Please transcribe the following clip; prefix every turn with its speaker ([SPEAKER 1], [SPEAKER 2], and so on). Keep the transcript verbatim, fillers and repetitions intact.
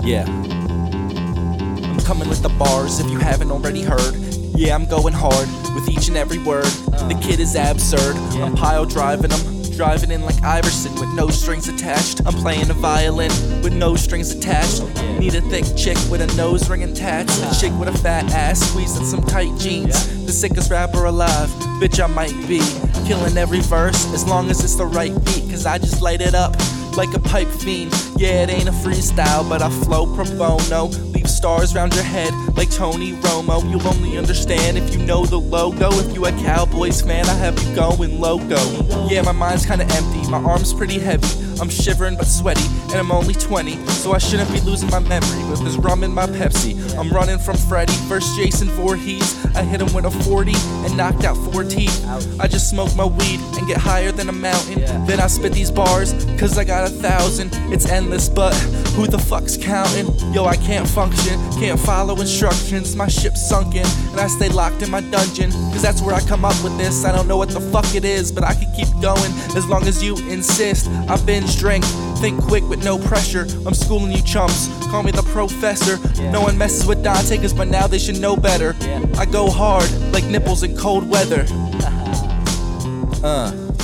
[SPEAKER 1] Yeah. I'm coming with the bars if you haven't already heard. Yeah, I'm going hard with each and every word. The kid is absurd. I'm pile driving him. Driving in like Iverson with no strings attached. I'm playing a violin with no strings attached. Need a thick chick with a nose ring and tats. A chick with a fat ass squeezing some tight jeans. The sickest rapper alive, bitch I might be. Killing every verse as long as it's the right beat. Cause I just light it up like a pipe fiend. Yeah, it ain't a freestyle, but I flow pro bono. Leave stars round your head like Tony Romo. You'll only understand if you know the logo. If you a Cowboys fan, I have you going loco. Yeah, my mind's kinda empty, my arm's pretty heavy. I'm shivering but sweaty, and I'm only twenty, so I shouldn't be losing my memory with this rum in my Pepsi. I'm running from Freddy, first Jason Voorhees. I hit him with a forty and knocked out four teeth. I just smoke my weed and get higher than a mountain. Then I spit these bars, cause I got a thousand. It's endless, but who the fuck's counting? Yo, I can't function, can't follow instructions. My ship's sunken, and I stay locked in my dungeon. Cause that's where I come up with this. I don't know what the fuck it is, but I can keep going as long as you insist. I binge drink, think quick with no pressure. I'm schooling you chumps, call me the professor. No one messes with Dante, cause by now they should know better. I go hard, like nipples in cold weather. Uh